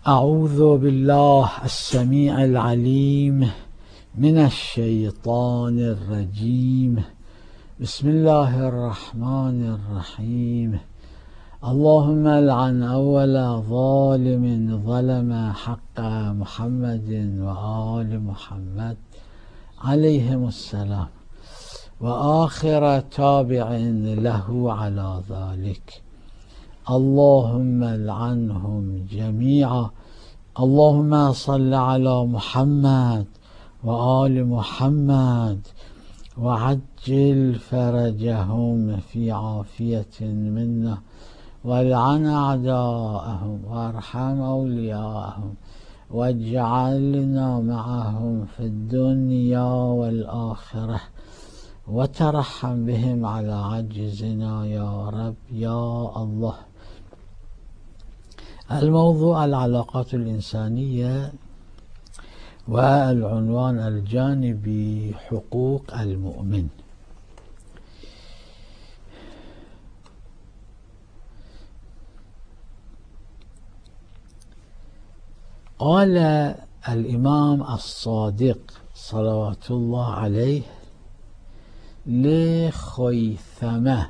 أعوذ بالله السميع العليم من الشيطان الرجيم. بسم الله الرحمن الرحيم. اللهم لعن أول ظالم ظلم حق محمد وآل محمد عليهم السلام، وآخر تابع له على ذلك. اللهم لعنهم جميعا. اللهم صل على محمد وآل محمد وعجل فرجهم في عافية منا، والعن أعداءهم وارحم أولياءهم، واجعلنا معهم في الدنيا والآخرة، وترحم بهم على عجزنا يا رب يا الله. الموضوع العلاقات الإنسانية، والعنوان الجانبي حقوق المؤمن. قال الإمام الصادق صلوات الله عليه لخيثمة: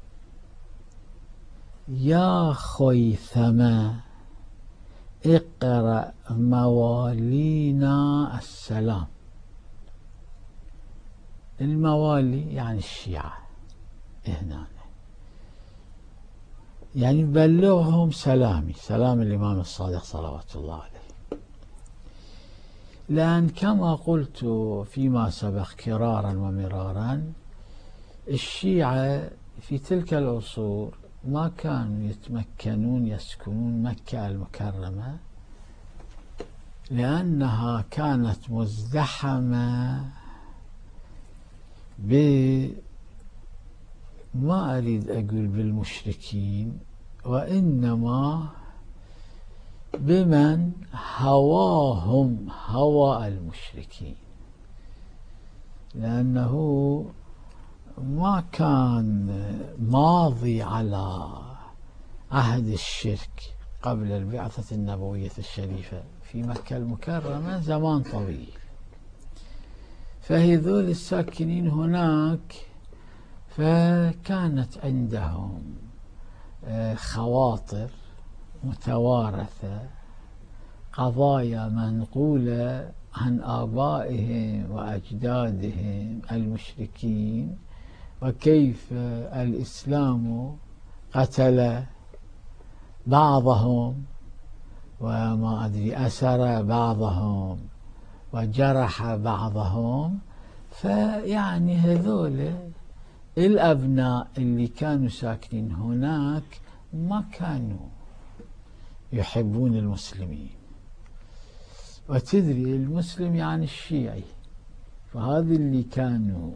يا خيثمة، اقرأ موالينا السلام. الموالي يعني الشيعة هنا، يعني بلغهم سلامي، سلام الإمام الصادق صلوات الله عليه. لأن كما قلت فيما سبق كرارا ومرارا، الشيعة في تلك العصور ما كانوا يتمكنون يسكنون مكة المكرمة، لأنها كانت مزدحمة ما أريد أقول بالمشركين، وإنما بمن هواهم هوى المشركين، لأنه ما كان ماضي على عهد الشرك قبل البعثة النبوية الشريفة في مكة المكرمة زمان طويل. فهذول الساكنين هناك فكانت عندهم خواطر متوارثة، قضايا منقولة عن آبائهم وأجدادهم المشركين، وكيف الإسلام قتل بعضهم وما أدري أسر بعضهم وجرح بعضهم. فيعني هذول الأبناء اللي كانوا ساكنين هناك ما كانوا يحبون المسلمين، وتدري المسلم يعني الشيعي، فهذا اللي كانوا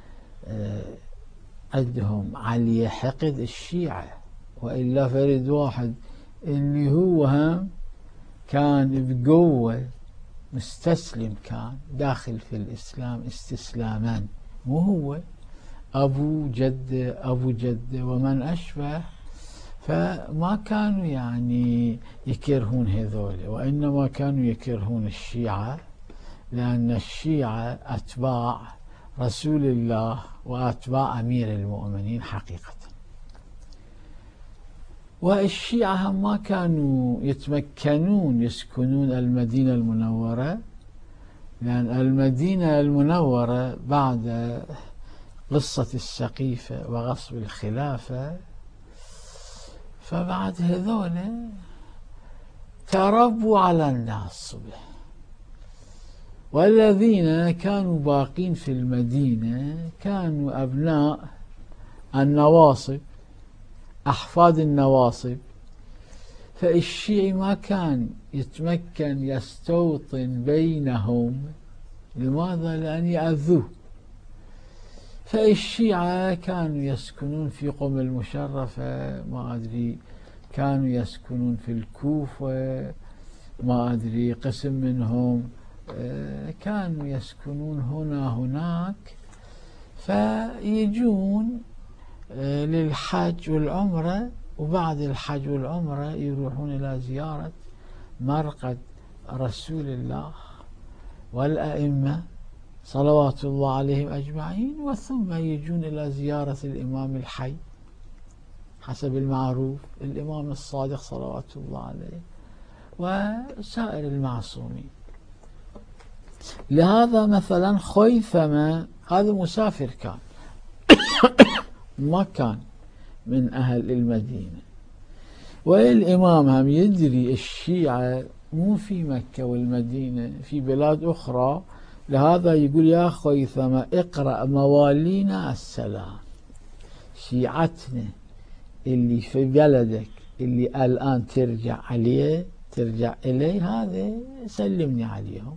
عندهم عليه حقد الشيعة. وإلا فرد واحد اللي هو هم كان بقوة مستسلم، كان داخل في الإسلام استسلاما، وهو أبو جد ومن أشبه، فما كانوا يعني يكرهون هذول، وإنما كانوا يكرهون الشيعة، لأن الشيعة أتباع رسول الله وأتباع أمير المؤمنين حقيقة. والشيعة ما كانوا يتمكنون يسكنون المدينة المنورة، لأن المدينة المنورة بعد قصة السقيفة وغصب الخلافة، فبعد هذول تربوا على النصب، والذين كانوا باقين في المدينة كانوا أبناء النواصب، أحفاد النواصب. فالشيعي ما كان يتمكن يستوطن بينهم. لماذا؟ لأن يأذوه. فالشيعة كانوا يسكنون في قم المشرفة، ما أدري كانوا يسكنون في الكوفة، ما أدري قسم منهم كانوا يسكنون هناك، فيجون للحج والعمرة، وبعد الحج والعمرة يروحون إلى زيارة مرقد رسول الله والأئمة صلوات الله عليهم أجمعين، وثم يجون إلى زيارة الإمام الحي حسب المعروف، الإمام الصادق صلوات الله عليه، وسائر المعصومين. لهذا مثلا خيثمة هذا مسافر كان ما كان من أهل المدينة، والإمام هم يدري الشيعة مو في مكة والمدينة، في بلاد أخرى، لهذا يقول يا خيثمة اقرأ موالينا السلام، شيعتنا اللي في بلدك اللي الآن ترجع إليه هذا سلمني عليهم،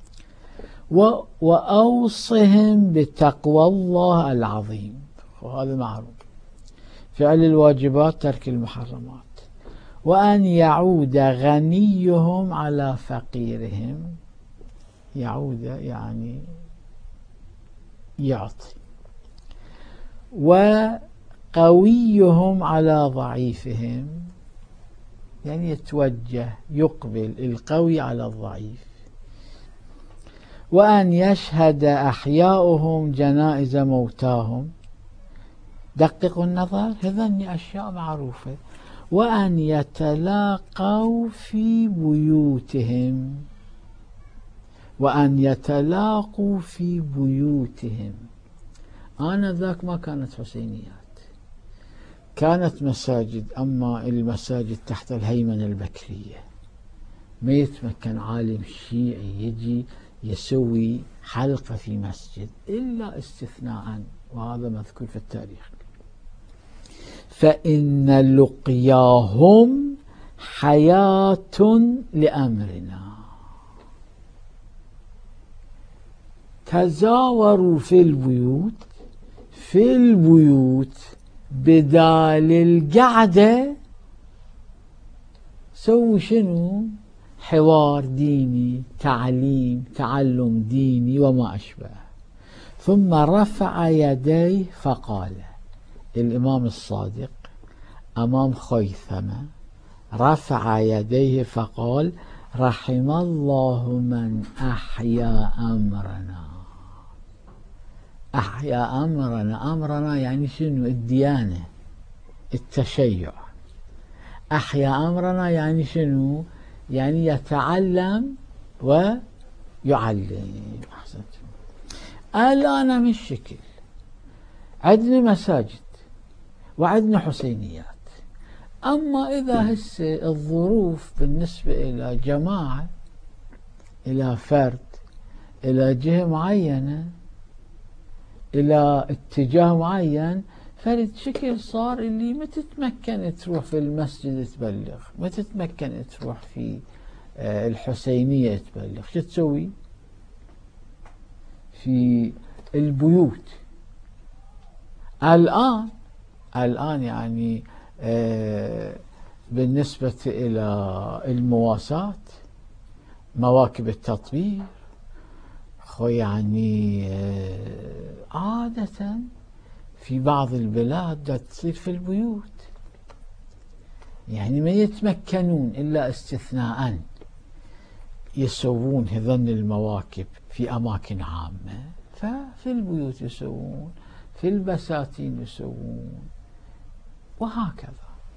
وأوصهم بتقوى الله العظيم، وهذا معروف، فعل الواجبات ترك المحرمات، وأن يعود غنيهم على فقيرهم، يعود يعني يعطي، وقويهم على ضعيفهم، يعني يتوجه يقبل القوي على الضعيف، وأن يشهد أحياؤهم جنائز موتاهم، دققوا النظر، هذن أشياء معروفة، وأن يتلاقوا في بيوتهم، وأن يتلاقوا في بيوتهم. آنذاك ما كانت حسينيات، كانت مساجد، أما المساجد تحت الهيمنة البكرية ما يتمكن عالم شيعي يجي يسوي حلقة في مسجد إلا استثناء، وهذا مذكور في التاريخ. فإن لقياهم حياة لأمرنا، تزاوروا في البيوت بدال القعدة، سووا شنو؟ حوار ديني، تعلم ديني وما أشبه. ثم رفع يديه فقال، الإمام الصادق أمام خيثمة رفع يديه فقال: رحم الله من أحيا أمرنا. أحيا أمرنا يعني شنو؟ الديانة، التشيع. أحيا أمرنا يعني شنو؟ يعني يتعلم ويعلم. أحسنتم. الآن من الشكل عندنا مساجد وعندنا حسينيات، أما إذا هسه الظروف بالنسبة إلى جماعة، إلى فرد، إلى جهة معينة، إلى اتجاه معين، فرد شكل صار اللي ما تتمكن تروح في المسجد تبلغ، ما تتمكن تروح في الحسينية تبلغ، شو تسوي؟ في البيوت. الآن يعني بالنسبة إلى المواساة، مواكب التطوير، يعني عادة في بعض البلاد تصير في البيوت، يعني ما يتمكنون إلا استثناء يسوون هذن المواكب في أماكن عامة، ففي البيوت يسوون، في البساتين يسوون، وهكذا.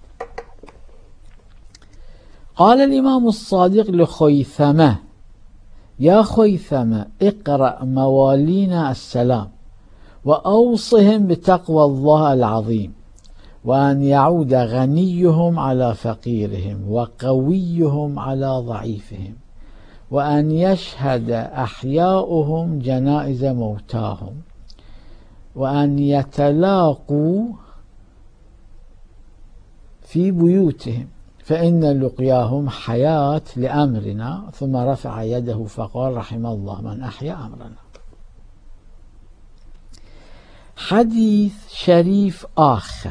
قال الإمام الصادق لخيثمة: يا خيثمة اقرأ موالينا السلام، وأوصهم بتقوى الله العظيم، وأن يعود غنيهم على فقيرهم، وقويهم على ضعيفهم، وأن يشهد أحياؤهم جنائز موتاهم، وأن يتلاقوا في بيوتهم، فإن لقياهم حياة لأمرنا. ثم رفع يده فقال: رحم الله من أحيا أمرنا. حديث شريف آخر،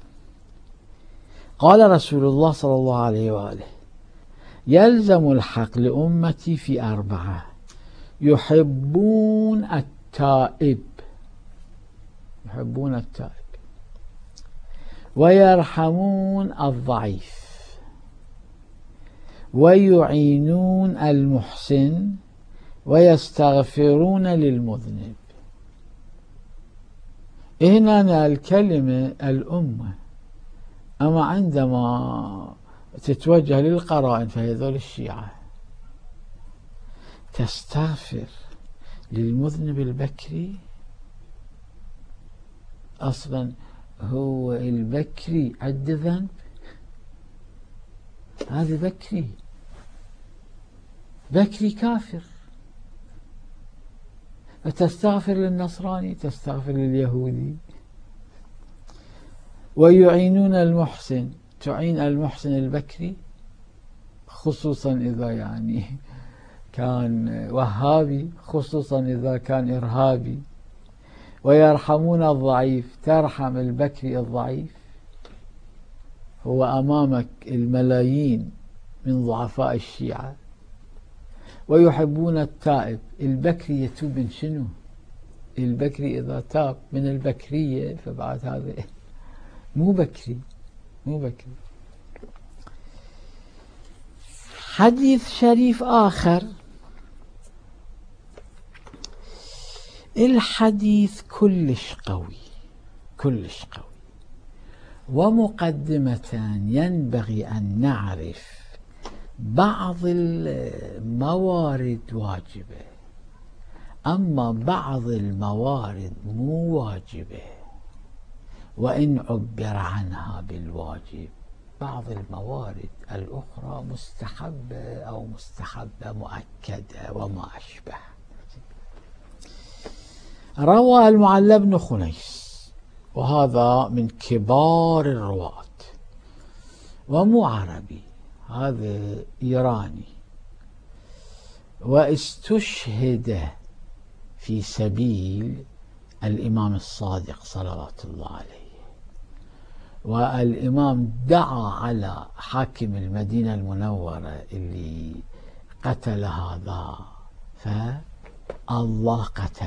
قال رسول الله صلى الله عليه وآله: يلزم الحق لأمتي في 4: يحبون التائب، ويرحمون الضعيف، ويعينون المحسن ويستغفرون للمذنب. هنا الكلمة الأمة، أما عندما تتوجه للقرائن فهذول الشيعة تستغفر للمذنب البكري. أصلا هو البكري عنده ذنب، هذا بكري كافر، فتستغفر للنصراني، تستغفر لليهودي. ويعينون المحسن، تعين المحسن البكري خصوصا إذا يعني كان وهابي، خصوصا إذا كان إرهابي. ويرحمون الضعيف، ترحم البكري الضعيف. هو أمامك الملايين من ضعفاء الشيعة. ويحبون التائب، البكري يتوب من شنو؟ البكري إذا تاب من البكرية فبعد هذا مو بكري. حديث شريف آخر، الحديث كلش قوي. ومقدمة ينبغي أن نعرف بعض الموارد واجبة، أما بعض الموارد مو واجبة وإن عبر عنها بالواجب. بعض الموارد الأخرى مستحبة أو مستحبة مؤكدة وما أشبه. روى المعلى بن خنيس، وهذا من كبار الرواة ومو عربي، هذا إيراني، واستشهد في سبيل الإمام الصادق صلوات الله عليه. والإمام دعا على حاكم المدينة المنورة اللي قتل هذا، فالله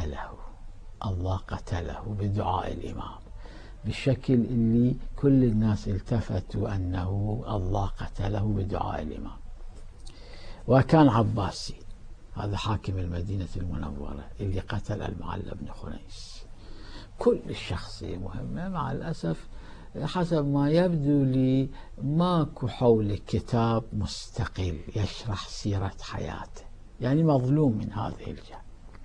قتله بدعاء الإمام، بالشكل اللي كل الناس التفتوا أنه الله قتله بدعاء الإمام. وكان عباسي، هذا حاكم المدينة المنورة اللي قتل المعلى بن خنيس. كل الشخصية مهمة. مع الأسف حسب ما يبدو لي ماكو حول كتاب مستقل يشرح سيرة حياته، يعني مظلوم من هذه الجهة.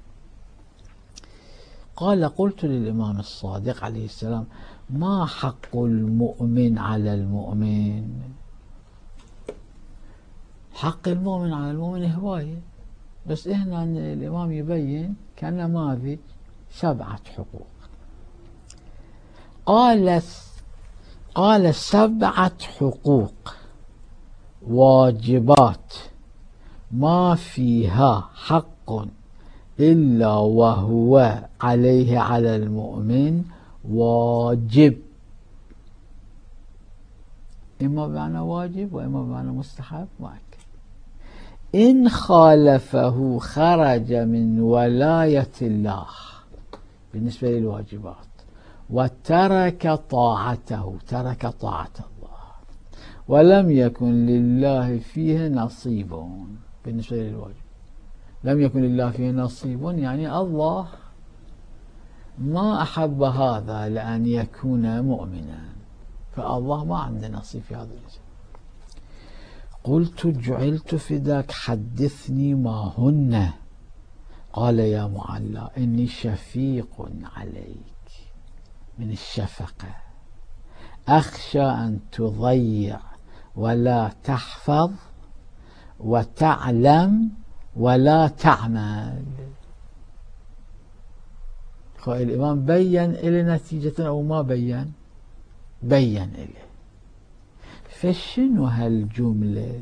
قال: قلت للإمام الصادق عليه السلام: ما حق المؤمن على المؤمن؟ حق المؤمن على المؤمن هواية، بس هنا الإمام يبين كنماذج 7 حقوق. قال 7 حقوق واجبات ما فيها حق إلا وهو عليه على المؤمن واجب. إما بمعنى واجب وإما بمعنى مستحب مؤكد. إن خالفه خرج من ولاية الله بالنسبة للواجبات، وترك طاعته، ترك طاعة الله، ولم يكن لله فيه نصيب. بالنسبة للواجب لم يكن لله فيه نصيب، يعني الله ما أحب هذا لأن يكون مؤمنا، فالله ما عنده نصيب في هذا الإنسان. قلت: جعلت فداك، حدثني ما هن. قال: يا معلى، إني شفيق عليك، من الشفقة، أخشى أن تضيع ولا تحفظ وتعلم ولا تعمل. الإمام بين إلي نتيجة أو ما بين؟ بين إلي. فشنو هالجملة؟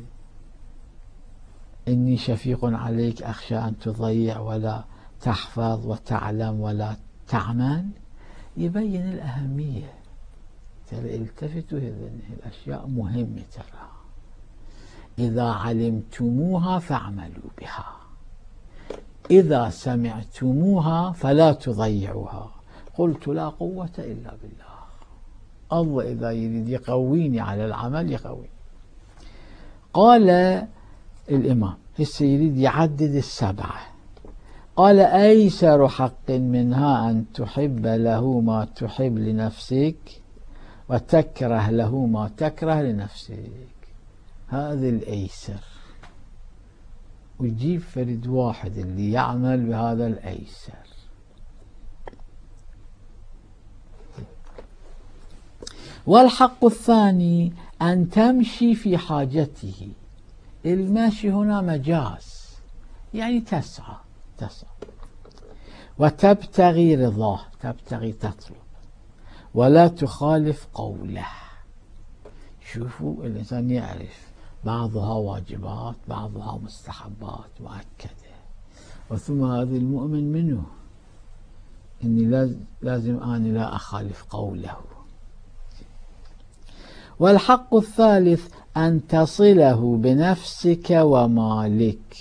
إني شفيق عليك أخشى أن تضيع ولا تحفظ وتعلم ولا تعمل. يبين الأهمية. ترى التفتوا، هذه الأشياء مهمة. ترى إذا علمتموها فاعملوا بها، إذا سمعتموها فلا تضيعوها. قلت: لا قوة إلا بالله. الله إذا يريد يقويني على العمل يقويني. قال: الإمام هسه يريد يعدد السبعة. قال أيسر حق منها أن تحب له ما تحب لنفسك وتكره له ما تكره لنفسك. هذا الأيسر، ويجيب فرد واحد اللي يعمل بهذا الأيسر. والحق الثاني أن تمشي في حاجته. المشي هنا مجاز، يعني تسعى وتبتغي رضاه، تبتغي تطلب، ولا تخالف قوله. شوفوا الإنسان يعرف بعضها واجبات بعضها مستحبات مؤكدة، وثم هذا المؤمن منه إني لازم أنا لا أخالف قوله. والحق الثالث أن تصله بنفسك ومالك.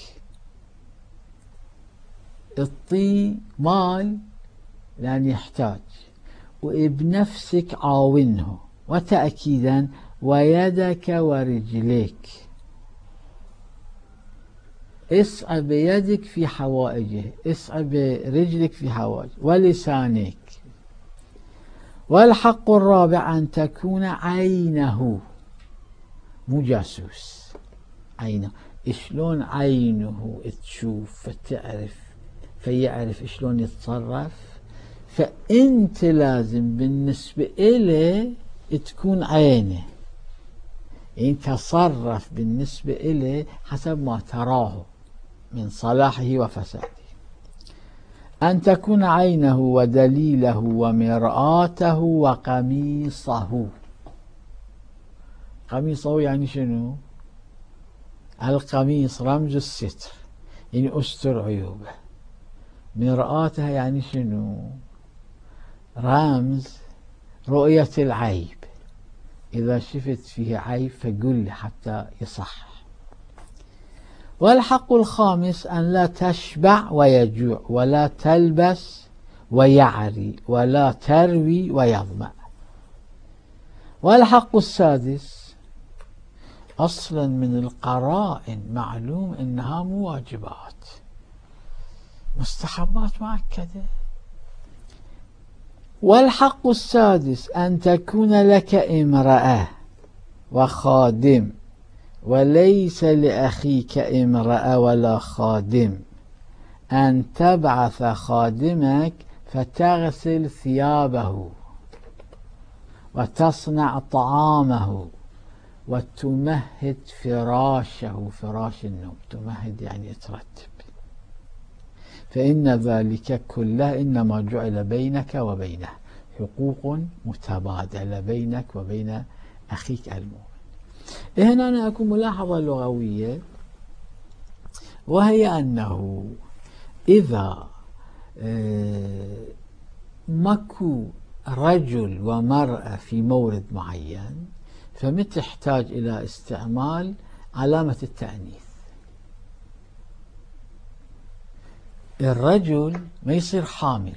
اعطي مال لأن يحتاج، وبنفسك عاونه، وتأكيدا ويدك ورجليك. اسعى بيدك في حوائجه، اسعى برجلك في حوائجه، ولسانك. والحق الرابع أن تكون عينه، مو جاسوس، عينه. شلون عينه تشوف فتعرف فيعرف شلون يتصرف، فأنت لازم بالنسبة إليه تكون عينه، يعني تصرف بالنسبة إليه حسب ما تراه من صلاحه وفساده. أن تكون عينه ودليله ومرآته وقميصه. قميصه يعني شنو؟ القميص رمز الستر، يعني أستر عيوبه. مرآته يعني شنو؟ رمز رؤية العيب، إذا شفت فيه عيب فقل لي حتى يصح. والحق الخامس أن لا تشبع ويجوع، ولا تلبس ويعري، ولا تروي ويظمأ. والحق السادس أصلا من القرائن معلوم إنها مو واجبات، مستحبات مؤكدة. والحق السادس أن تكون لك امرأة وخادم، وليس لأخيك امرأة ولا خادم. أن تبعث خادمك فتغسل ثيابه وتصنع طعامه وتمهد فراشه، فراش النوم، تمهد يعني ترتب. فإن ذلك كله إنما جعل بينك وبينه، حقوق متبادلة بينك وبين أخيك المؤمن. هنا أنا أكون ملاحظة لغوية، وهي أنه إذا ماكو رجل ومرأة في مورد معين فما تحتاج إلى استعمال علامة التأنيث. الرجل ما يصير حامل،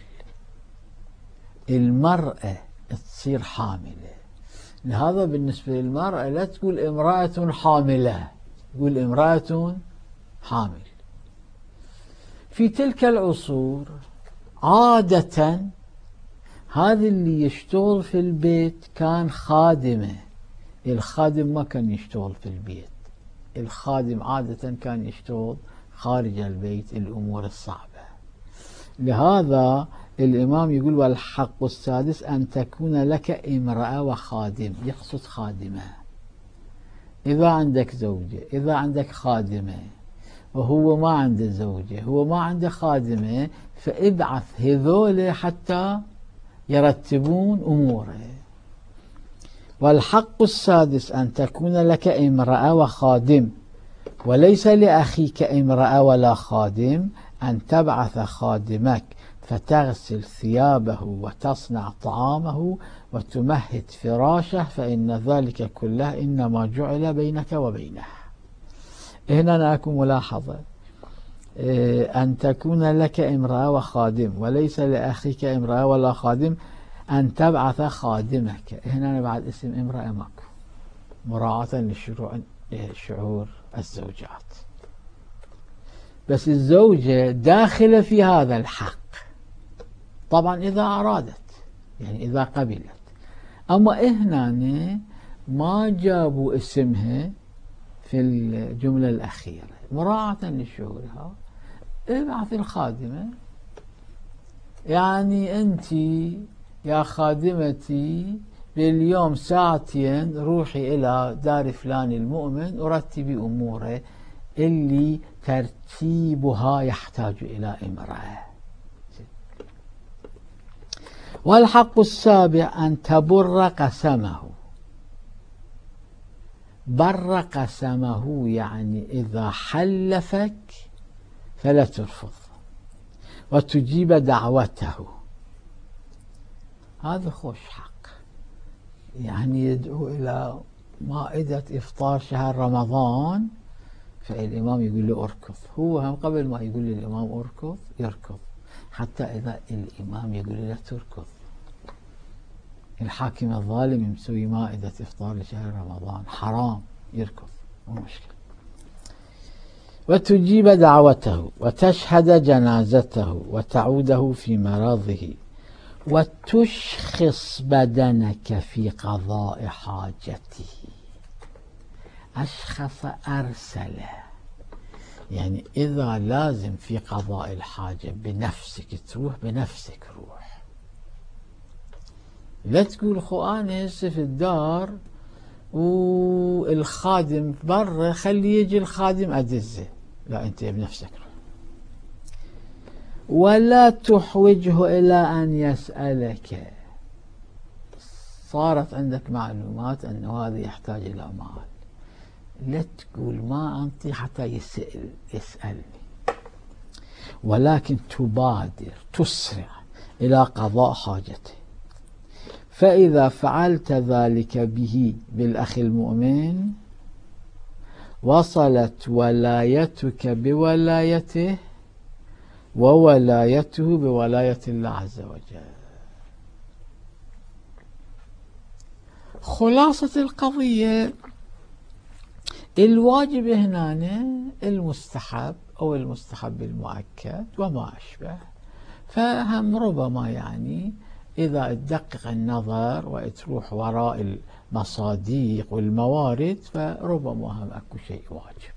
المرأة تصير حاملة. لهذا بالنسبة للمرأة لا تقول امرأة حاملة، تقول امرأة حامل. في تلك العصور عادة هذا اللي يشتغل في البيت كان خادمة. الخادم ما كان يشتغل في البيت، الخادم عادة كان يشتغل خارج البيت، الأمور الصعبة. لهذا الإمام يقول والحق السادس أن تكون لك امرأة وخادم، يقصد خادمة. إذا عندك زوجة، إذا عندك خادمة وهو ما عنده زوجة، هو ما عنده خادمة، فابعث هذول حتى يرتبون أموره. والحق السادس أن تكون لك امرأة وخادم، وليس لأخيك امرأة ولا خادم. أن تبعث خادمك فتغسل ثيابه وتصنع طعامه وتمهد فراشه، فإن ذلك كله إنما جعل بينك وبينه. هنا نأكل ملاحظة، أن تكون لك امرأة وخادم، وليس لأخيك امرأة ولا خادم. أن تبعث خادمك، هنا بعد اسم امرأة ماكو، مراعاة لشعور الزوجات. بس الزوجة داخلة في هذا الحق طبعا إذا أرادت، يعني إذا قبلت. أما هنا ما جابوا اسمها في الجملة الأخيرة مراعاة لشعورها. ابعث الخادمة، يعني أنت يا خادمتي باليوم ساعتين روحي إلى دار فلان المؤمن ورتبي أموره اللي ترتيبها يحتاج إلى امرأة. والحق السابع أن تبر قسمه. بر قسمه يعني إذا حلفك فلا ترفض وتجيب دعوته. هذا خوش حق، يعني يدعو إلى مائدة إفطار شهر رمضان، فالإمام يقول له أركض. هو هم قبل ما يقول للإمام أركض يركض، حتى إذا الإمام يقول له لا تركض. الحاكم الظالم مسوي مائدة إفطار لشهر رمضان حرام، يركض مو مشكلة. وتجيب دعوته وتشهد جنازته وتعوده في مرضه وتشخص بدنك في قضاء حاجته. أشخص أرسله، يعني إذا لازم في قضاء الحاجة بنفسك تروح، بنفسك روح. لا تقول خو أنا هسه في الدار والخادم برا خلي يجي الخادم أدزه، لا أنت بنفسك روح. ولا تحوجه إلى أن يسألك. صارت عندك معلومات أنه هذا يحتاج إلى مال، لا تقول ما أنطي حتى يسألني، ولكن تبادر تسرع إلى قضاء حاجته. فإذا فعلت ذلك به بالأخ المؤمن وصلت ولايتك بولايته وولايته بولاية الله عز وجل. خلاصة القضية، الواجب هنا المستحب أو المستحب المؤكد وما أشبه، فهم ربما يعني إذا تدقق النظر وتروح وراء المصادق والموارد فربما هم أكو شيء واجب.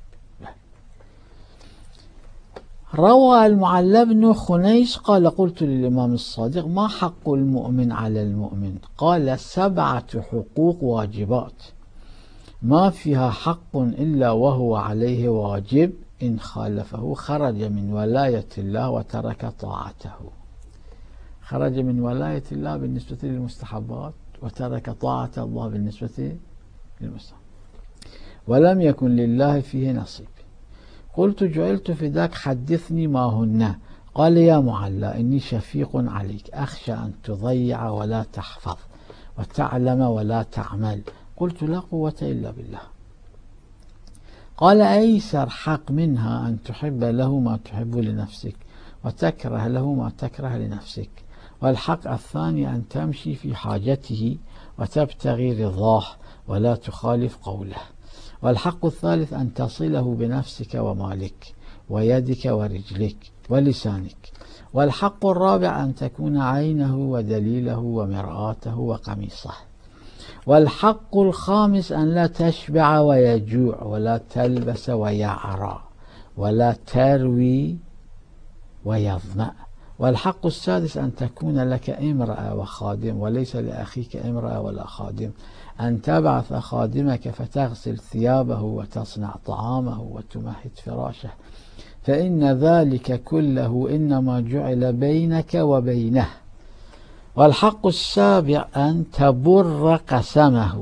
روى المعلى بن خنيس قال قلت للإمام الصادق ما حق المؤمن على المؤمن؟ قال 7 حقوق واجبات ما فيها حق إلا وهو عليه واجب، إن خالفه خرج من ولاية الله وترك طاعته. خرج من ولاية الله بالنسبة للمستحبات وترك طاعة الله بالنسبة للمستحبات، ولم يكن لله فيه نصيب. قلت جعلت فداك حدثني ما هن. قال يا معلى إني شفيق عليك، أخشى أن تضيع ولا تحفظ وتعلم ولا تعمل. قلت لا قوة إلا بالله. قال أيسر حق منها أن تحب له ما تحب لنفسك وتكره له ما تكره لنفسك، والحق الثاني أن تمشي في حاجته وتبتغي رضاه ولا تخالف قوله، والحق الثالث أن تصله بنفسك ومالك ويدك ورجلك ولسانك، والحق الرابع أن تكون عينه ودليله ومرآته وقميصه، والحق الخامس أن لا تشبع ويجوع ولا تلبس ويعرى ولا تروي ويظمأ، والحق السادس أن تكون لك امرأة وخادم وليس لأخيك امرأة ولا خادم، أن تبعث خادمك فتغسل ثيابه وتصنع طعامه وتمهد فراشه، فإن ذلك كله إنما جعل بينك وبينه، والحق السابع أن تبر قسمه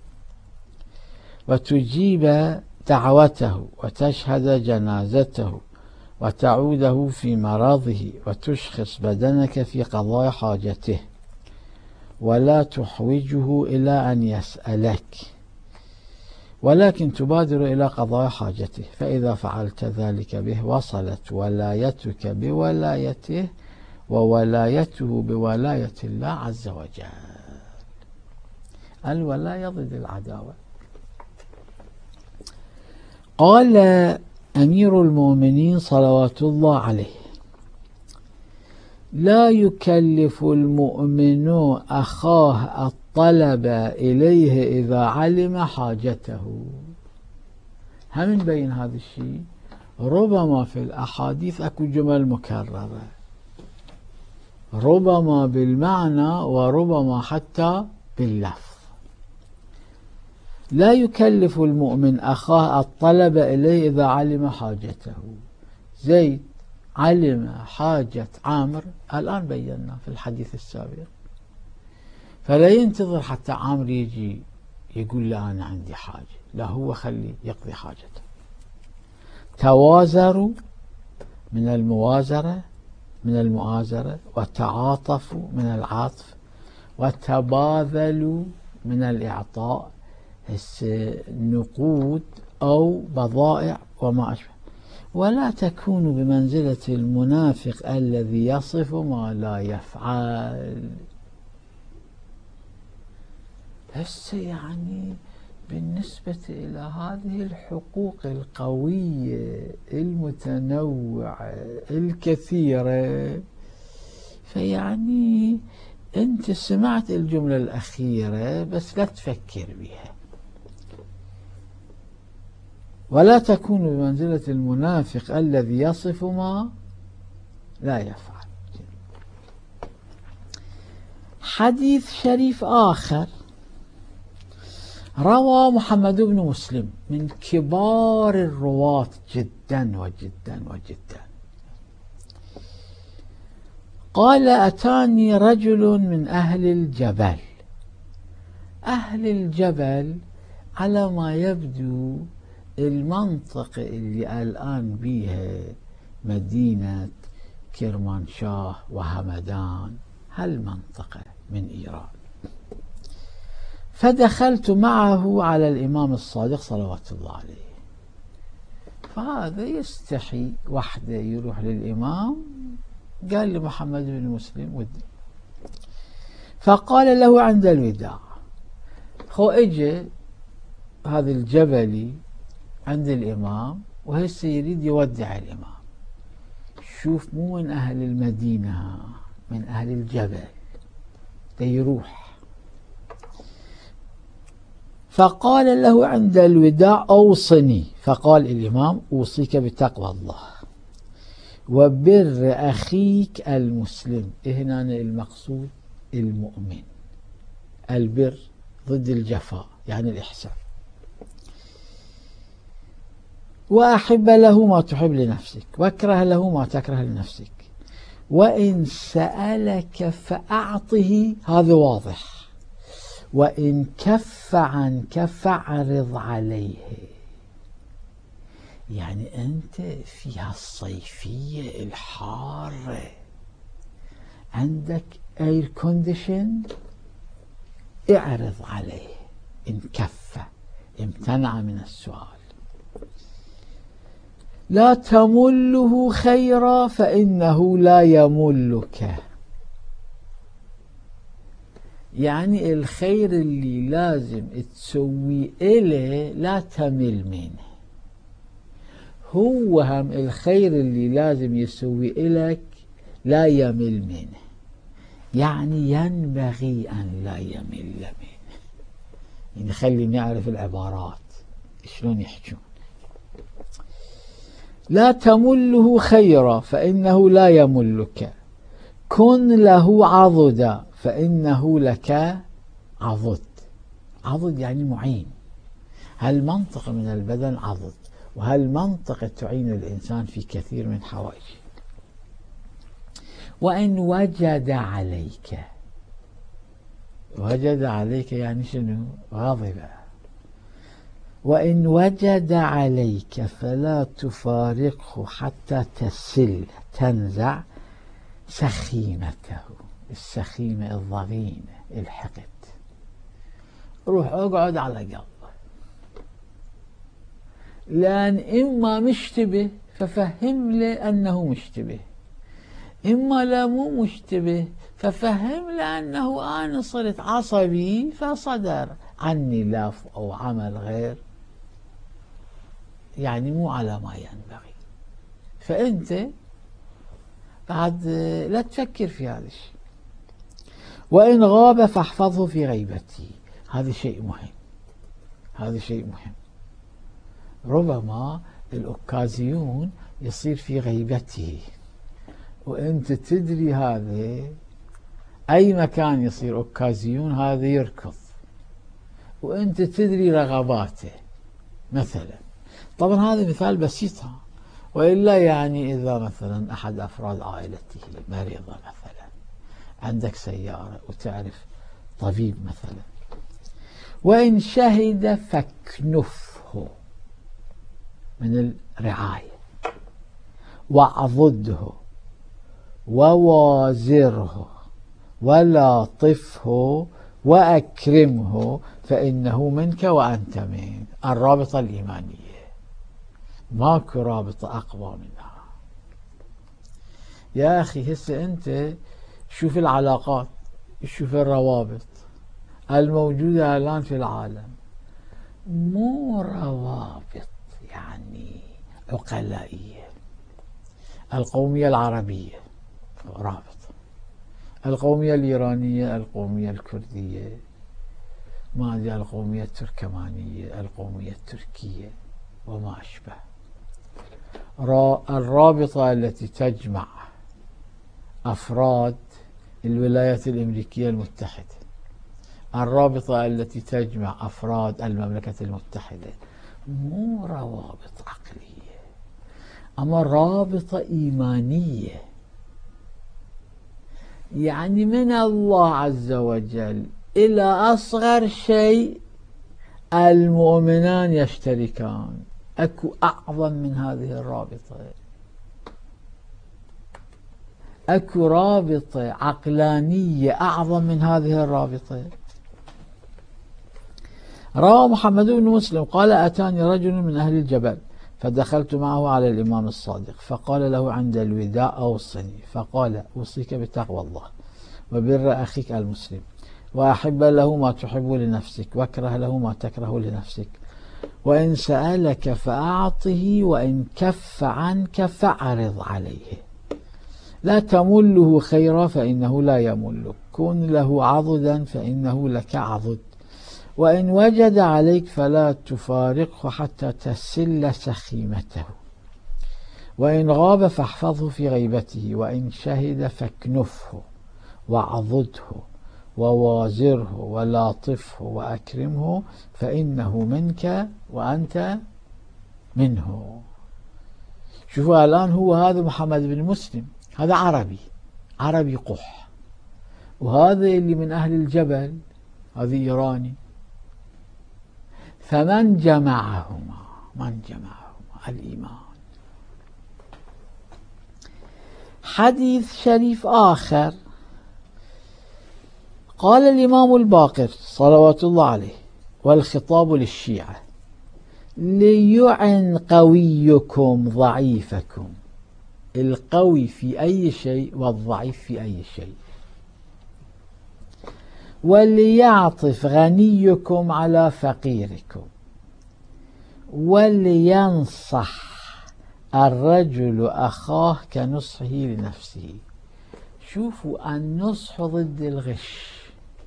وتجيب دعوته وتشهد جنازته وتعوده في مرضه وتشخص بدنك في قضاء حاجته، ولا تحوجه إلى أن يسألك ولكن تبادر إلى قضاء حاجته، فإذا فعلت ذلك به وصلت ولايتك بولايته وولايته بولاية الله عز وجل. الولاية ضد العداوة. قال أمير المؤمنين صلوات الله عليه: لا يكلف المؤمن أخاه الطلب إليه إذا علم حاجته. هم نبين هذا الشيء. ربما في الأحاديث أكو جمل مكررة، ربما بالمعنى وربما حتى باللفظ. لا يكلف المؤمن أخاه الطلب إليه إذا علم حاجته. زيد علم حاجة عامر، الآن بينا في الحديث السابق، فلا ينتظر حتى عامر يجي يقول له أنا عندي حاجة، لا، هو خلي يقضي حاجته. توازروا من الموازرة من المؤازرة، وتعاطفوا من العطف، وتباذلوا من الإعطاء، نقود أو بضائع وما أشبه. ولا تكونوا بمنزلة المنافق الذي يصف ما لا يفعل. هسه يعني بالنسبة إلى هذه الحقوق القوية المتنوعة الكثيرة، فيعني أنت سمعت الجملة الأخيرة بس لا تفكر بها. ولا تكونوا بمنزلة المنافق الذي يصف ما لا يفعل. حديث شريف آخر روى محمد بن مسلم من كبار الرواة جدا وجدا وجدا. قال: أتاني رجل من أهل الجبل. أهل الجبل على ما يبدو المنطقة اللي الآن بيها مدينة كرمانشاه وهمدان، هالمنطقة من إيران. فدخلت معه على الإمام الصادق صلوات الله عليه. فهذا يستحي وحده يروح للإمام، قال لمحمد بن مسلم ودي. فقال له عند الوداع. خو اجى هذا الجبلي عند الإمام وهسه يريد يودع الإمام. شوف، مو من أهل المدينة، من أهل الجبل، يروح. فقال له عند الوداع: أوصني. فقال الإمام: أوصيك بتقوى الله وبر أخيك المسلم. هنا المقصود المؤمن. البر ضد الجفاء، يعني الإحسان. وأحب له ما تحب لنفسك، واكره له ما تكره لنفسك، وإن سألك فأعطه. هذا واضح. وإن كف عنك فاعرض عليه. يعني أنت في هالصيفية الحارة عندك اير كونديشن، اعرض عليه. إن كف، امتنع من السؤال. لا تمله خيرا فإنه لا يملك. يعني الخير اللي لازم تسوي إله لا تمل منه. هو هم الخير اللي لازم يسوي إلك لا يمل منه. يعني ينبغي أن لا يمل منه. يعني خلي نعرف العبارات شلون يحجون. لا تمله خيرا فإنه لا يملك. كن له عضدا فإنه لك عضد. عضد يعني معين. هالمنطقة من البدن عضد، وهالمنطقة تعين الإنسان في كثير من حوائجه. وإن وجد عليك. وجد عليك يعني شنو؟ غضب. وإن وجد عليك فلا تفارقه حتى تسل، تنزع سخيمته. السخيمة الضغينة، الحقد. روح اقعد على قلبه، لأن إما مشتبه ففهم له أنه مشتبه، إما لا مو مشتبه ففهم له أنه أنا صرت عصبي فصدر عني لف أو عمل غير يعني مو على ما ينبغي، فأنت بعد لا تفكر في هذا الشيء. وإن غاب فاحفظه في غيبته، هذا شيء مهم، هذا شيء مهم. ربما الأوكازيون يصير في غيبته وأنت تدري هذا، أي مكان يصير أوكازيون هذا يركض وأنت تدري رغباته مثلا. طبعا هذا مثال بسيط، وإلا يعني إذا مثلا أحد أفراد عائلته مريضة مثلا، عندك سيارة وتعرف طبيب مثلا. وإن شهد فاكنفه من الرعاية، واعضده ووازره ولاطفه وأكرمه فإنه منك وأنت منه. الرابطة الإيمانية ماكو رابطة أقوى منها. يا أخي هسه أنت شوف العلاقات، شوف الروابط الموجودة الآن في العالم، مو روابط يعني عقلائية. القومية العربية رابط، القومية الإيرانية، القومية الكردية، ما أدري القومية التركمانية، القومية التركية وما أشبه. الرابطة التي تجمع أفراد الولايات الأمريكية المتحدة، الرابطة التي تجمع أفراد المملكة المتحدة، مو روابط عقلية، أما رابطة إيمانية. يعني من الله عز وجل إلى أصغر شيء المؤمنان يشتركان. أكو أعظم من هذه الرابطة؟ أكو رابطة عقلانية أعظم من هذه الرابطة؟ روى محمد بن مسلم قال: أتاني رجل من أهل الجبل فدخلت معه على الإمام الصادق فقال له عند الوداع: أوصني. فقال: أوصيك بتقوى الله وبر أخيك المسلم، وأحب له ما تحب لنفسك، واكره له ما تكره لنفسك، وإن سألك فأعطه، وإن كف عنك فأعرض عليه، لا تمله خيرا فإنه لا يملك، كن له عضدا فإنه لك عضد، وإن وجد عليك فلا تفارقه حتى تسل سخيمته، وإن غاب فاحفظه في غيبته، وإن شهد فاكنفه واعضده ووازره ولاطفه وأكرمه فإنه منك وأنت منه. شوفوا الآن، هو هذا محمد بن مسلم، هذا عربي قح، وهذا اللي من أهل الجبل هذا إيراني. فمن جمعهما؟ من جمعهما؟ الإيمان. حديث شريف آخر قال الإمام الباقر صلوات الله عليه، والخطاب للشيعة: ليعن قويكم ضعيفكم. القوي في أي شيء والضعيف في أي شيء. وليعطف غنيكم على فقيركم. ولينصح الرجل أخاه كنصحه لنفسه. شوفوا، النصح ضد الغش،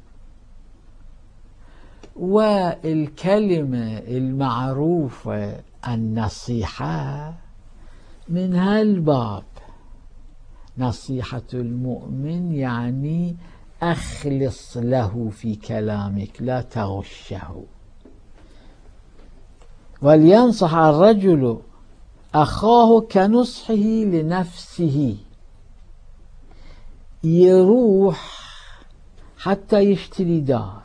والكلمة المعروفة النصيحة من هالباب. نصيحة المؤمن يعني أخلص له في كلامك، لا تغشه. ولينصح الرجل أخاه كنصحه لنفسه. يروح حتى يشتري دار،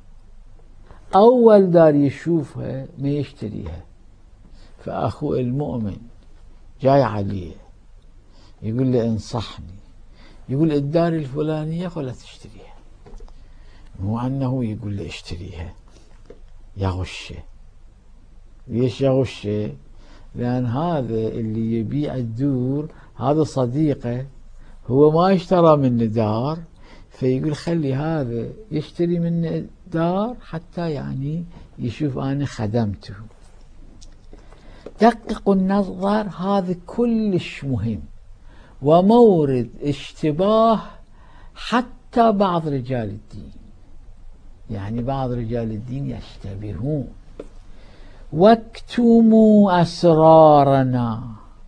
أول دار يشوفها ما يشتريها، فأخوه المؤمن جاي عليه يقول له: انصحني. يقول: الدار الفلانية ولا تشتريها. مو أنه يقول له اشتريها، يغشه. ليش يغشه؟ لأن هذا اللي يبيع الدور هذا صديقه، هو ما اشترى منه دار، فيقول خلي هذا يشتري منه دار حتى يعني يشوف أنا خدمته. دققوا النظر، هذا كلش مهم ومورد اشتباه حتى بعض رجال الدين. يعني بعض رجال الدين يشتبهون. واكتموا أسرارنا.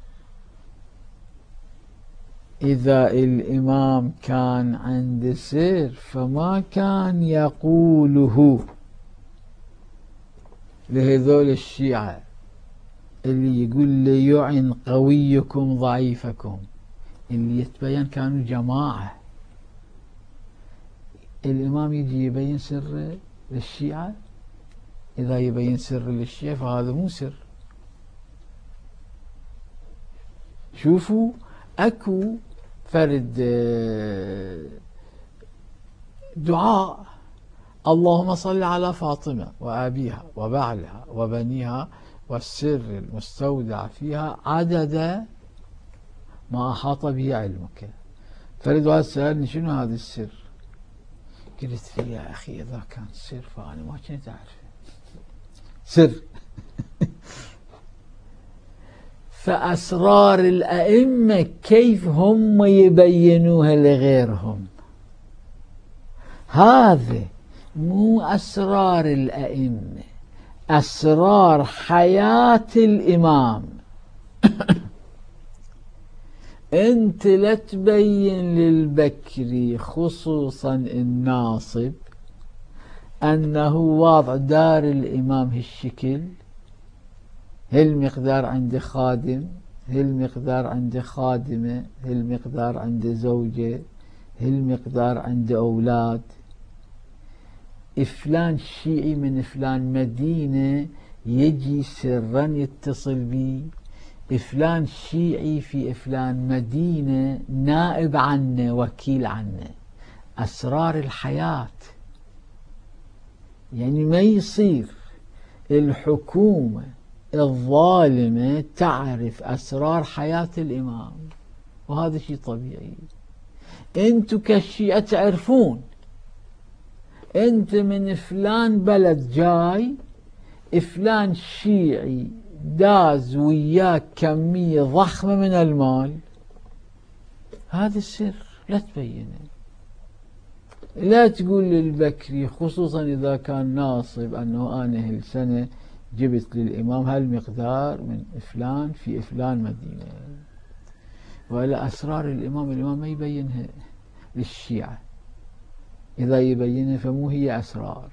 إذا الإمام كان عنده سر فما كان يقوله لهذول الشيعة اللي يقول ليعن قويكم ضعيفكم، اللي يتبين كانوا جماعة. الإمام يجي يبين سر للشيعة، إذا يبين سر للشيعة فهذا مو سر. شوفوا أكو فرد دعاء اللهم صل على فاطمة وأبيها وبعلها وبنيها والسر المستودع فيها عدد ما أحاط به علمك. فرد واحد سألني شنو هذا السر؟ قلت له يا أخي إذا كان سر فأنا ما كنت أعرفه. سر. فأسرار الأئمة كيف هم يبينوها لغيرهم؟ هذا مو أسرار الأئمة، أسرار حياة الإمام. أنت لا تبين للبكري خصوصا الناصب أنه واضع دار الإمام هالشكل، هالمقدار عنده خادم، هالمقدار عنده خادمة، هالمقدار عنده زوجة، هالمقدار عنده أولاد. فلان شيعي من فلان مدينة يجي سرا يتصل بي، فلان شيعي في فلان مدينة نائب عنه وكيل عنه. أسرار الحياة. يعني ما يصير الحكومة الظالمة تعرف أسرار حياة الإمام، وهذا شيء طبيعي. أنتوا كالشيعة تعرفون أنت من فلان بلد جاي، فلان شيعي داز وياك كمية ضخمة من المال، هذا السر لا تبينه. لا تقول للبكري خصوصا إذا كان ناصب أنه أنا هالسنة جبت للإمام هالمقدار من فلان في فلان مدينة، ولا أسرار الإمام ما يبينها للشيعة. إذا يبينها فمو هي أسرار.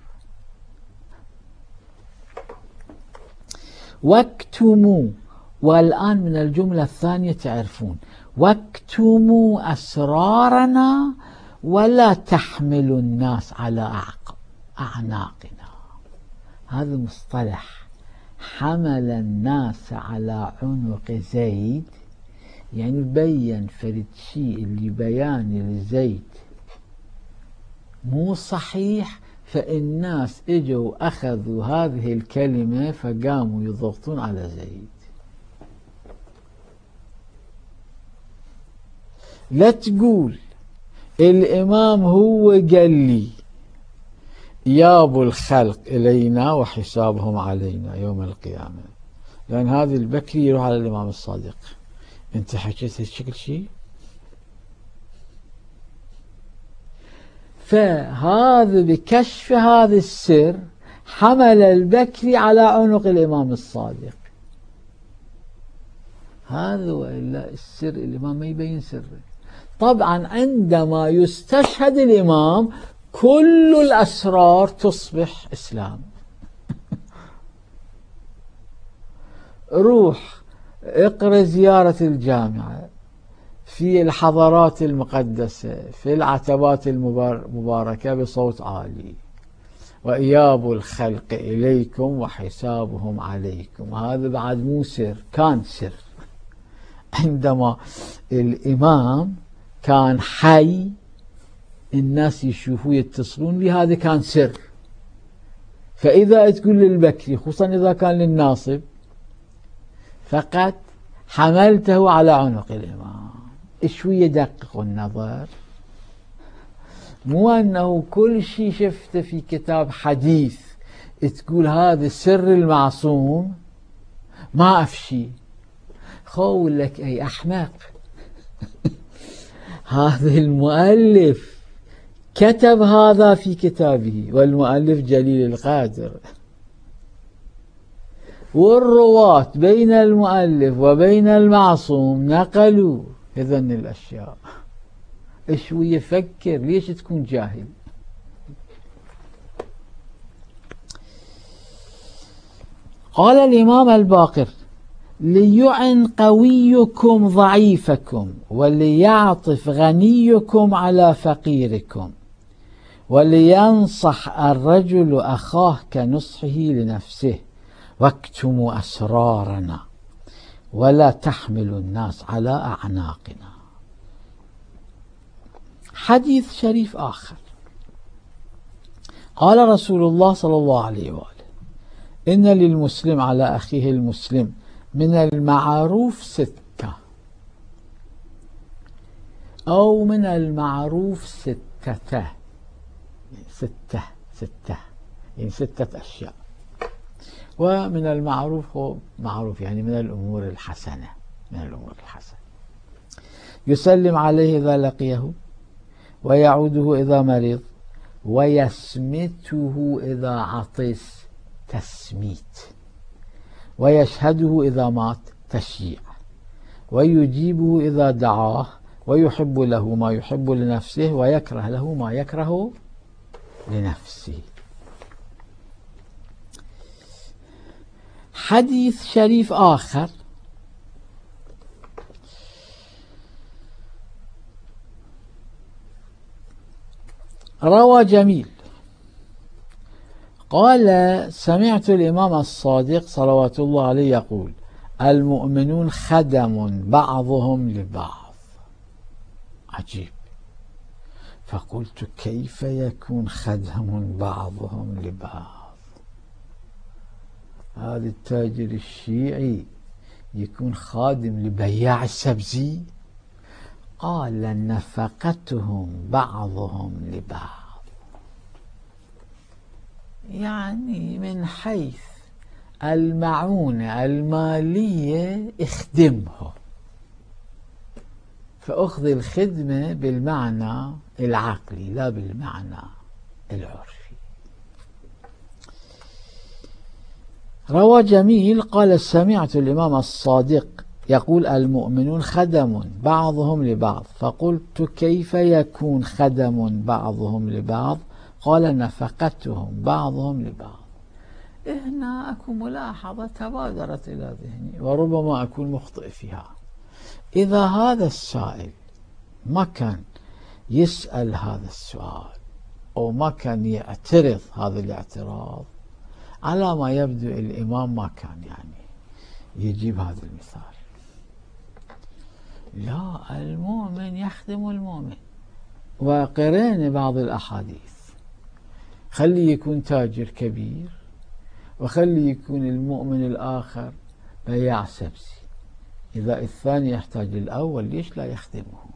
واكتموا، والآن من الجملة الثانية تعرفون واكتموا أسرارنا ولا تحملوا الناس على أعناقنا. هذا مصطلح حمل الناس على عنق زيد، يعني بين فرد شيء اللي بيان لزيد مو صحيح، فالناس اجوا أخذوا هذه الكلمة فقاموا يضغطون على زيد. لا تقول الإمام هو قال لي يا أبو الخلق إلينا وحسابهم علينا يوم القيامة، لأن هذا البكري يروح على الإمام الصادق. أنت حكيت هالشكل شيء؟ فهذا بكشف هذا السر حمل البكري على عنق الإمام الصادق. هذا وإلا السر الإمام ما يبين سره. طبعا عندما يستشهد الإمام كل الأسرار تصبح إسلام. روح اقرأ زيارة الجامعة في الحضارات المقدسة في العتبات المباركة بصوت عالي، وإياب الخلق إليكم وحسابهم عليكم. هذا بعد مو سر، كان سر. عندما الإمام كان حي الناس يشوفوا يتصلون به، هذا كان سر. فإذا تقول للبكري خصوصا إذا كان للناصب فقط حملته على عنق الإمام. شوية دققوا النظر، مو أنه كل شيء شفته في كتاب حديث تقول هذا سر المعصوم، ما أفشي. خول لك أي أحمق هذا المؤلف كتب هذا في كتابه، والمؤلف جليل القدر، والرواة بين المؤلف وبين المعصوم نقلوا إذن الأشياء. شوية فكر، ليش تكون جاهل؟ قال الإمام الباقر: ليعن قويكم ضعيفكم، وليعطف غنيكم على فقيركم، ولينصح الرجل أخاه كنصحه لنفسه، واكتموا أسرارنا، ولا تحملوا الناس على أعناقنا. حديث شريف آخر، قال رسول الله صلى الله عليه وآله: إن للمسلم على أخيه المسلم من المعروف 6، أو من المعروف 6، يعني 6 أشياء. ومن المعروف هو معروف يعني من الأمور الحسنة، من الأمور الحسنة. يسلم عليه إذا لقيه، ويعوده إذا مرض، ويسمته إذا عطس تسميت، ويشهده إذا مات تشييع، ويجيبه إذا دعاه، ويحب له ما يحب لنفسه، ويكره له ما يكره لنفسه. حديث شريف آخر، روى جميل قال: سمعت الإمام الصادق صلوات الله عليه يقول: المؤمنون خدم بعضهم لبعض. عجيب. فقلت: كيف يكون خدم بعضهم لبعض؟ هذا التاجر الشيعي يكون خادم لبياع السبزي؟ قال: نفقتهم بعضهم لبعض، يعني من حيث المعونة المالية اخدمه. فأخذ الخدمة بالمعنى العقلي لا بالمعنى العرفي. روى جميل قال: سمعت الإمام الصادق يقول: المؤمنون خدم بعضهم لبعض. فقلت: كيف يكون خدم بعضهم لبعض؟ قال: نفقتهم بعضهم لبعض. هنا أكو ملاحظة تبادرت إلى ذهني، وربما أكون مخطئ فيها. إذا هذا السائل ما كان يسأل هذا السؤال، أو ما كان يعترض هذا الاعتراض، على ما يبدو الإمام ما كان يعني يجيب هذا المثال. لا، المؤمن يخدم المؤمن. وقرأنا بعض الأحاديث، خلي يكون تاجر كبير، وخلي يكون المؤمن الآخر بياع سبزي. إذا الثاني يحتاج الأول، ليش لا يخدمه؟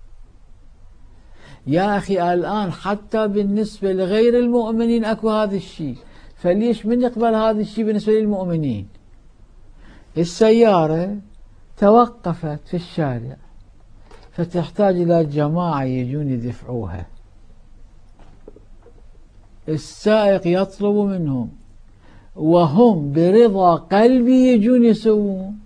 يا أخي الآن حتى بالنسبة لغير المؤمنين أكو هذا الشيء، فليش من يقبل هذا الشيء بالنسبة للمؤمنين؟ السيارة توقفت في الشارع، فتحتاج إلى جماعة يجون يدفعوها. السائق يطلب منهم، وهم برضا قلبي يجون يسوون.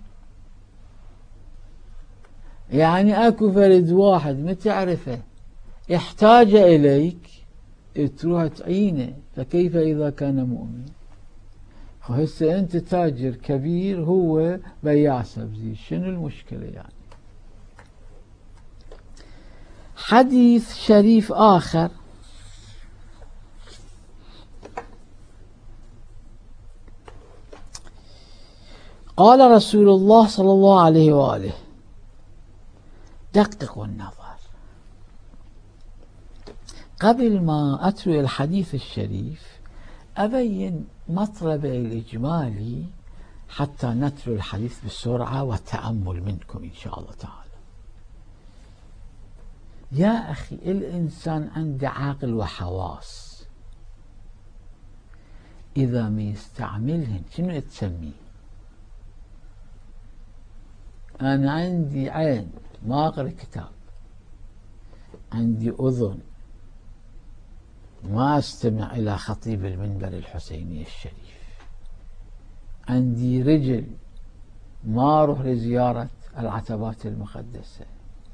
يعني أكو فرد واحد متعرفه احتاج إليك تروح تعينه، فكيف إذا كان مؤمن؟ هسه أنت تاجر كبير، هو بياع سبزي، شنو المشكلة يعني؟ حديث شريف آخر، قال رسول الله صلى الله عليه وآله: دققوا النظر. قبل ما أتلو الحديث الشريف أبين مطلبي الإجمالي حتى نتلو الحديث بسرعة والتأمل منكم إن شاء الله تعالى. يا أخي، الإنسان عنده عقل وحواس، إذا ما يستعملهن شنو تسميه؟ أنا عندي عين ما أقرأ كتاب، عندي أذن ما أستمع إلى خطيب المنبر الحسيني الشريف، عندي رجل ما أروح لزيارة العتبات المقدسة،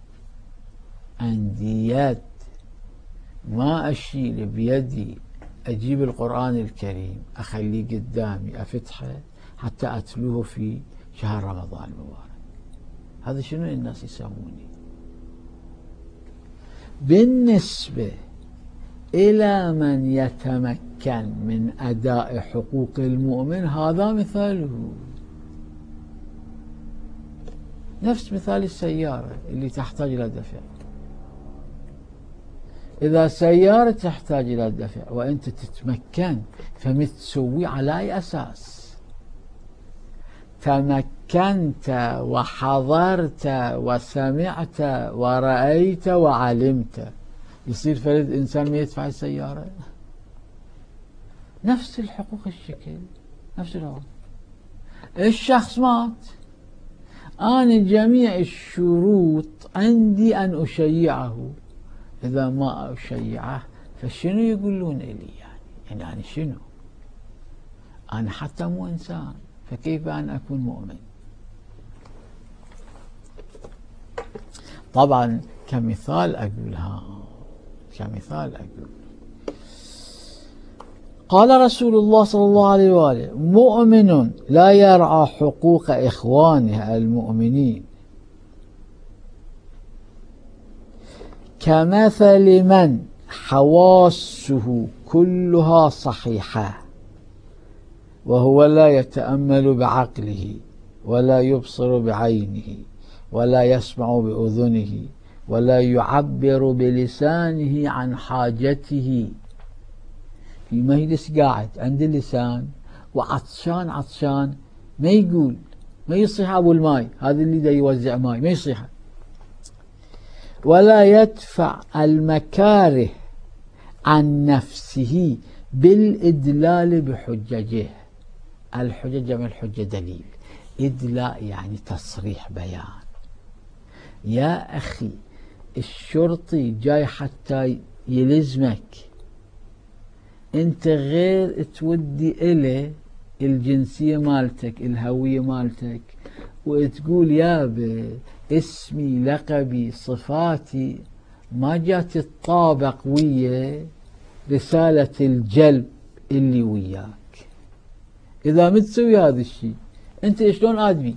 عندي يد ما أشيل بيدي أجيب القرآن الكريم أخليه قدامي أفتحه حتى أتلوه في شهر رمضان المبارك. هذا شنو الناس يسموني؟ بالنسبة إلى من يتمكن من أداء حقوق المؤمن هذا مثاله، نفس مثال السيارة اللي تحتاج إلى دفع. إذا سيارة تحتاج إلى دفع وأنت تتمكن فمتسوي على أي أساس؟ تمكنت وحضرت وسمعت ورأيت وعلمت، يصير فرد إنسان ما يدفع السيارة؟ نفس الحقوق الشكل، نفس الحقوق. الشخص مات، أنا جميع الشروط عندي أن أشيعه، إذا ما أشيعه فشنو يقولون إلي؟ يعني أنا شنو؟ أنا حتى مو إنسان، فكيف أن أكون مؤمن؟ طبعا كمثال أقولها، كمثال أقول قال رسول الله صلى الله عليه وآله: مؤمن لا يرعى حقوق إخوانه المؤمنين كمثل من حواسه كلها صحيحة وهو لا يتأمل بعقله ولا يبصر بعينه ولا يسمع بأذنه ولا يعبر بلسانه عن حاجته. في مجلس قاعد عند اللسان وعطشان عطشان ما يقول، ما يصيح أبو الماي، هذا اللي دا يوزع ماي ما يصيح، ولا يدفع المكاره عن نفسه بالإدلال بحججه. الحجج جمع الحجة دليل، إدلاء يعني تصريح بيان. يا أخي الشرطي جاي حتى يلزمك، انت غير تودي إليه الجنسية مالتك الهوية مالتك وتقول يابا اسمي لقبي صفاتي، ما جات تطابق ويا رسالة الجلب اللي وياك. إذا ما تسوي هذا الشيء أنت شلون آدمي؟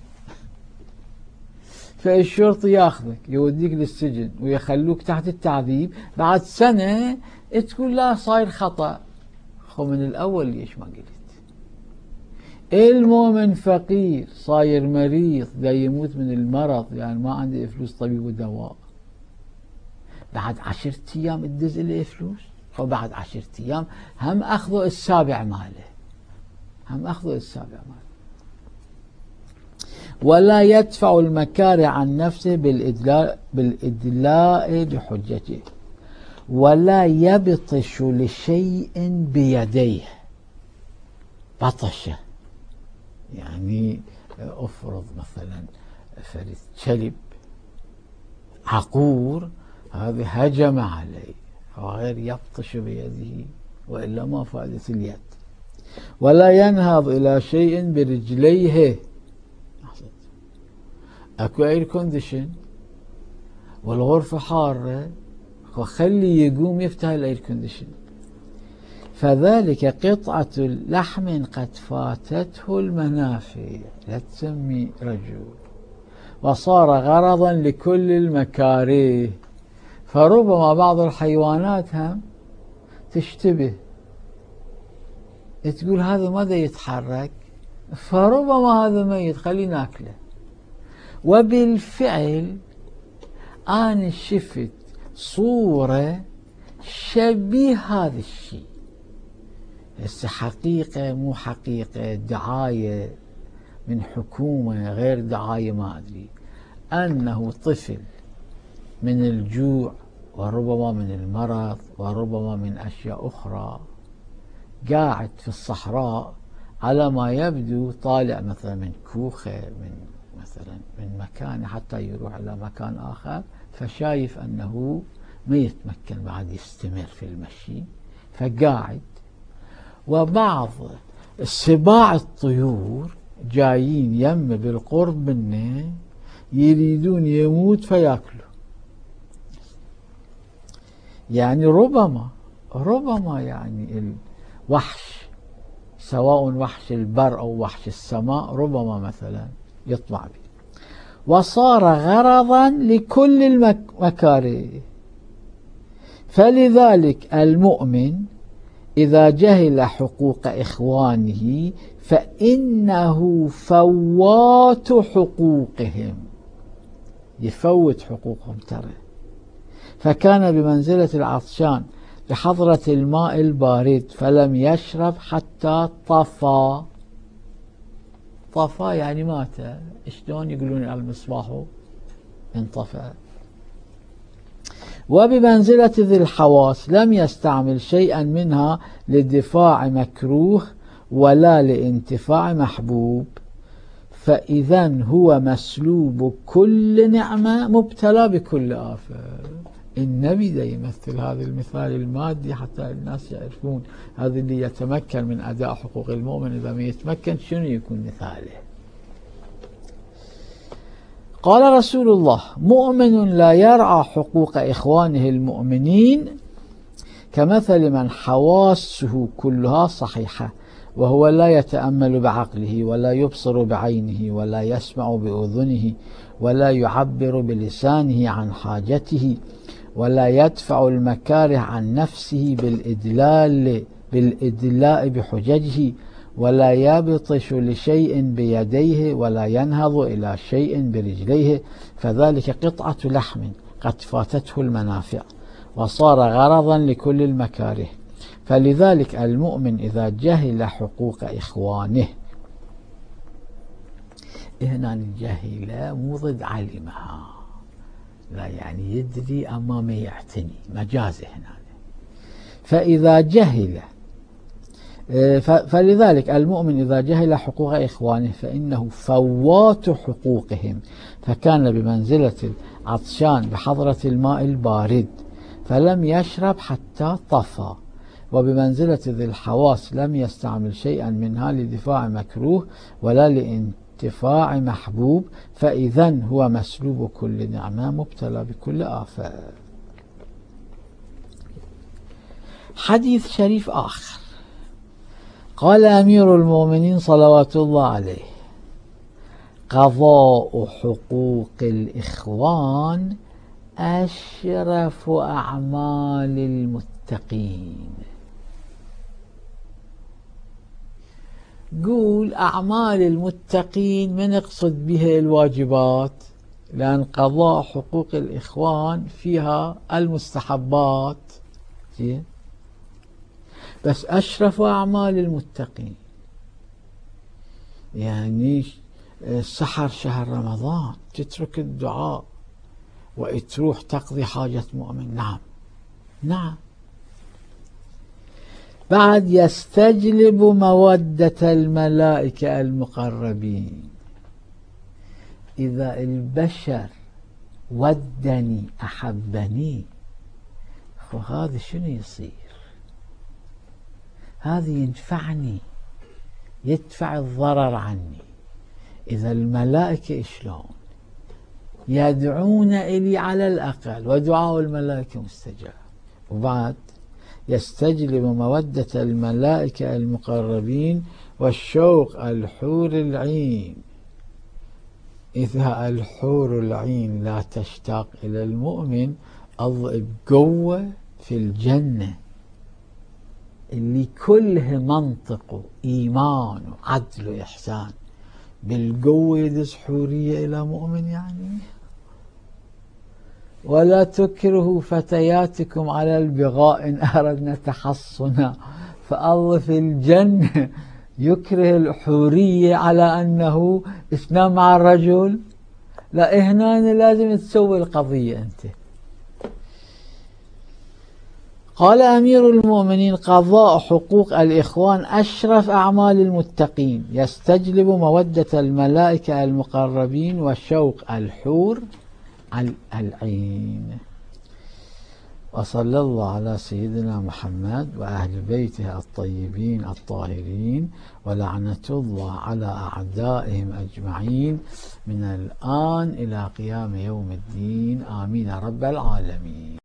فالشرطي ياخذك يوديك للسجن ويخلوك تحت التعذيب، بعد سنة تقول لا صاير خطأ. خو من الأول ليش ما قلت؟ المؤمن فقير صاير مريض دا يموت من المرض، يعني ما عنده فلوس طبيب ودواء، بعد 10 أيام تدز له فلوس، وبعد 10 أيام هم أخذوا السابع ماله، هم أخذوا السابع ماله. ولا يدفع المكاره عن نفسه بالإدلاء بحجته، ولا يبطش لشيء بيديه. بطشه يعني أفرض مثلا فرد كلب عقور هذا هجم عليه غير يبطش بيده وإلا ما فائدة اليد. ولا ينهض إلى شيء برجليه. أكو اير كونديشن والغرفة حارة وخلي يقوم يفتح الاير كونديشن، فذلك قطعة لحم قد فاتته المنافع، لا تسمي رجل، وصار غرضا لكل المكاره. فربما بعض الحيوانات هم تشتبه تقول هذا ماذا يتحرك، فربما هذا ميت خلي ناكله. وبالفعل أنا شفت صورة شبيه هذا الشيء، هسه حقيقة مو حقيقة، دعاية من حكومة غير دعاية ما أدري، أنه طفل من الجوع وربما من المرض وربما من أشياء أخرى قاعد في الصحراء، على ما يبدو طالع مثلا من كوخة من مثلا من مكان حتى يروح إلى مكان آخر، فشايف أنه ما يتمكن بعد يستمر في المشي فقاعد. وبعض سباع الطيور جايين يم بالقرب منه يريدون يموت فياكلوا. يعني ربما يعني الوحش، سواء وحش البر أو وحش السماء، ربما مثلا يطمع به، وصار غرضا لكل المكاره. فلذلك المؤمن إذا جهل حقوق إخوانه فإنه فوات حقوقهم، يفوت حقوقهم ترى. فكان بمنزلة العطشان بحضرة الماء البارد فلم يشرب حتى طفى. طفى يعني مات. شلون يقولون المصباح انطفأ. وبمنزلة ذي الحواس لم يستعمل شيئا منها لدفاع مكروه ولا لانتفاع محبوب، فإذا هو مسلوب كل نعمة مبتلى بكل آفة. النبي دا يمثل هذا المثال المادي حتى الناس يعرفون هذا اللي يتمكن من أداء حقوق المؤمن، إذا ما يتمكن شنو يكون مثاله. قال رسول الله: مؤمن لا يرعى حقوق إخوانه المؤمنين كمثل من حواسه كلها صحيحة وهو لا يتأمل بعقله ولا يبصر بعينه ولا يسمع بأذنه ولا يعبر بلسانه عن حاجته ولا يدفع المكاره عن نفسه بالإدلاء بحججه ولا يبطش لشيء بيديه ولا ينهض إلى شيء برجليه، فذلك قطعة لحم قد فاتته المنافع وصار غرضا لكل المكاره. فلذلك المؤمن إذا جهل حقوق إخوانه، هنا الجهل مو ضد علمها، لا يعني يدري أما ما يعتني، مجاز هنا. فإذا جهل فلذلك المؤمن إذا جهل حقوق إخوانه فإنه فوات حقوقهم، فكان بمنزلة العطشان بحضرة الماء البارد فلم يشرب حتى طفى. وبمنزلة ذي الحواس لم يستعمل شيئا منها لدفاع مكروه ولا لانتفاع محبوب، فإذا هو مسلوب كل نعمة مبتلى بكل آفة. حديث شريف آخر. قال أمير المؤمنين صلوات الله عليه: قضاء حقوق الإخوان أشرف أعمال المتقين. قول أعمال المتقين من يقصد بها الواجبات، لأن قضاء حقوق الإخوان فيها المستحبات، بس أشرف أعمال المتقين يعني سحر شهر رمضان تترك الدعاء وتروح تقضي حاجة مؤمن. نعم. بعد يستجلب مودة الملائكة المقربين. إذا البشر ودني أحبني فهذا شنو يصير؟ هذا ينفعني، يدفع الضرر عني. إذا الملائكة شلون يدعون إلي على الأقل، ودعاء الملائكة مستجاب. وبعد يستجلب مودة الملائكة المقربين والشوق الحور العين. إذا الحور العين لا تشتاق إلى المؤمن، القوة في الجنة اللي كلها منطق إيمان وعدل وإحسان، بالقوة يدز حورية إلى مؤمن يعني. ولا تكرهوا فتياتكم على البغاء إن أردنا تحصنا، فالله في الجنة يكره الحورية على أنه اثنان مع الرجل. لا، هنا لازم تسوي القضية أنت. قال أمير المؤمنين: قضاء حقوق الإخوان أشرف أعمال المتقين، يستجلب مودة الملائكة المقربين وشوق الحور العين. وصلى الله على سيدنا محمد وأهل بيته الطيبين الطاهرين، ولعنة الله على أعدائهم أجمعين من الآن إلى قيام يوم الدين، آمين رب العالمين.